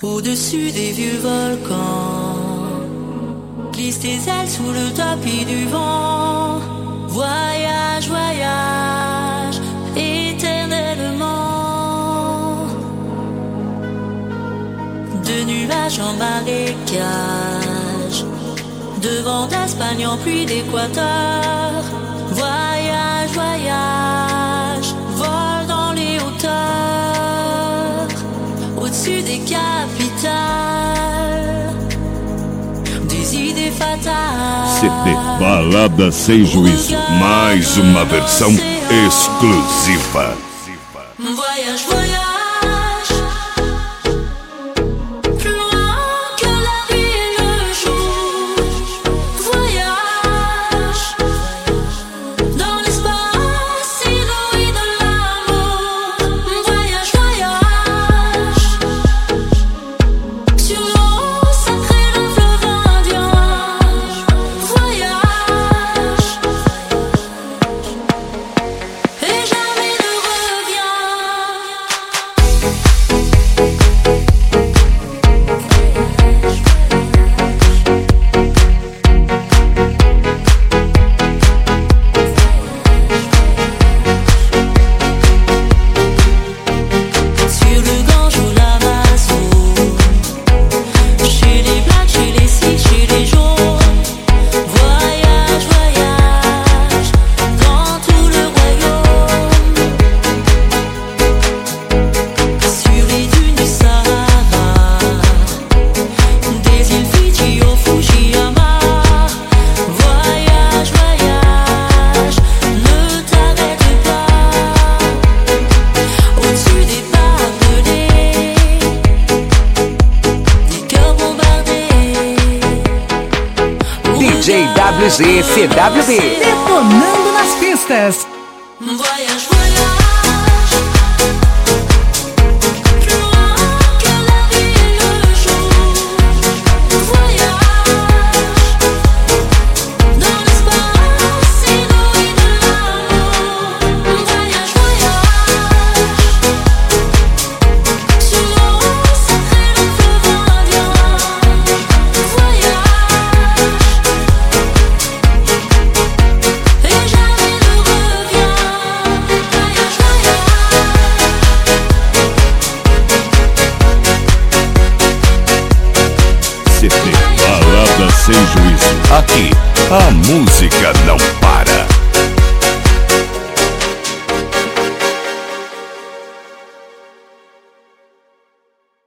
Au-dessus des vieux volcans, glisse tes ailes sous le tapis du vent. Voyage, voyage, éternellement. De nuages en marécage, de vent d'Espagne en pluie d'Équateur. Voyage, voyage, vole dans les hauteurs, au-dessus des capitales, des idées fatales. CD Balada Sem Juízo, mais uma versão exclusiva. Voyage, voyage. Plus loin que la vie et le jour. Voyage dans l'espace inouï de l'amour. Voyage, voyage sur l'eau sacrée d'un fleuve indien. Voyage et jamais ne reviens. Sur le Gange ou l'Amazon, chez les blacks, chez les sikhs, chez les jaunes. Voyage, voyage dans tout le royaume. Sur les dunes du Sahara, des îles Fidji au Fujiyama. Voyage, voyage, ne t'arrête pas. Au-dessus des barbelés, des cœurs bombardés. DJ WG CWB. Detonando nas pistas. Voyage, voyage, plus loin que la vie et le jour. Voyage dans l'espace inouï de l'amour. Voyage, voyage sur l'eau sacrée d'un fleuve indien. Voyage et jamais ne reviens. Voyage, voyage. CD Balada Sem Juízo. Aqui a música não para.